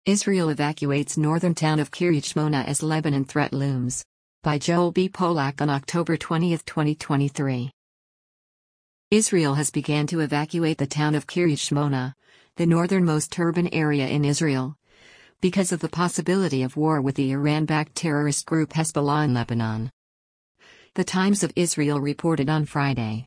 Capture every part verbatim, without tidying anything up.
Israel evacuates northern town of Kiryat Shmona as Lebanon threat looms. By Joel B. Polak on October twentieth, twenty twenty-three. Israel has begun to evacuate the town of Kiryat Shmona, the northernmost urban area in Israel, because of the possibility of war with the Iran-backed terrorist group Hezbollah in Lebanon. The Times of Israel reported on Friday.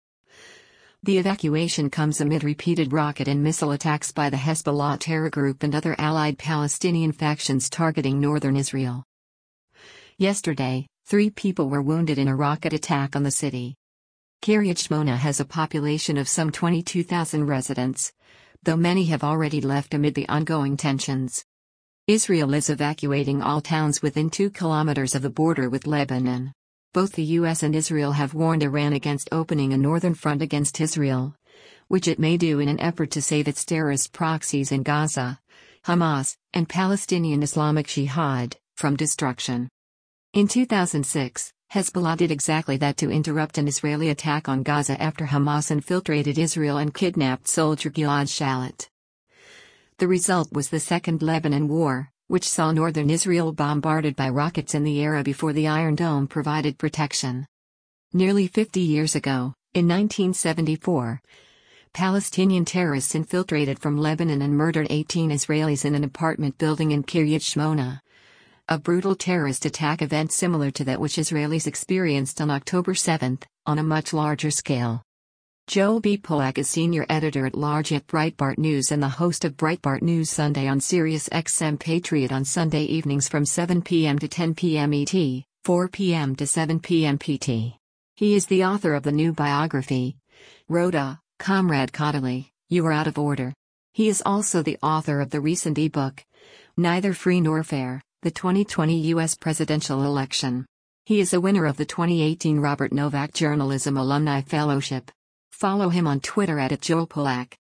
The evacuation comes amid repeated rocket and missile attacks by the Hezbollah terror group and other allied Palestinian factions targeting northern Israel. Yesterday, three people were wounded in a rocket attack on the city. Kiryat Shmona has a population of some twenty-two thousand residents, though many have already left amid the ongoing tensions. Israel is evacuating all towns within two kilometers of the border with Lebanon. Both the U S and Israel have warned Iran against opening a northern front against Israel, which it may do in an effort to save its terrorist proxies in Gaza, Hamas, and Palestinian Islamic Jihad from destruction. In two thousand six, Hezbollah did exactly that to interrupt an Israeli attack on Gaza after Hamas infiltrated Israel and kidnapped soldier Gilad Shalit. The result was the Second Lebanon War, which saw northern Israel bombarded by rockets in the era before the Iron Dome provided protection. Nearly fifty years ago, in nineteen seventy-four, Palestinian terrorists infiltrated from Lebanon and murdered eighteen Israelis in an apartment building in Kiryat Shmona. A brutal terrorist attack event similar to that which Israelis experienced on October seventh, on a much larger scale. Joel B. Polak is senior editor-at-large at Breitbart News and the host of Breitbart News Sunday on Sirius X M Patriot on Sunday evenings from seven p m to ten p m E T, four p m to seven p m P T. He is the author of the new biography, Rhoda, Comrade Kodaly, You Are Out of Order. He is also the author of the recent ebook, Neither Free Nor Fair, the twenty twenty U S Presidential Election. He is a winner of the twenty eighteen Robert Novak Journalism Alumni Fellowship. Follow him on Twitter at Joel Polak.